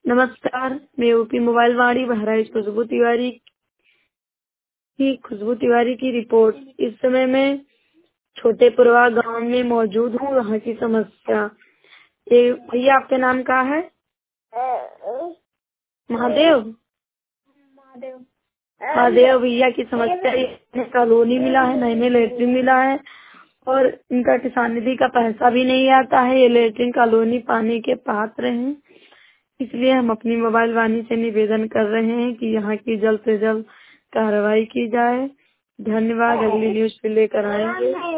नमस्कार, मैं UP mobile Vaani Bahraich Khushboo Tiwari की रिपोर्ट। इस समय मैं छोटेपुरवा गांव में मौजूद हूँ। वहाँ की समस्या। ये भैया, आपके नाम क्या है? महादेव। महादेव भैया की समस्या ये है, कॉलोनी मिला है, नए में लेटरिन मिला है और इनका किसान निधि का पैसा भी नहीं आता है। ये लेटरिन कॉलोनी पाने के पात्र हैं, इसलिए हम अपनी मोबाइल वाणी से निवेदन कर रहे हैं कि यहाँ की जल्द से जल्द कार्रवाई की जाए। धन्यवाद। अगली न्यूज पे लेकर आएंगे।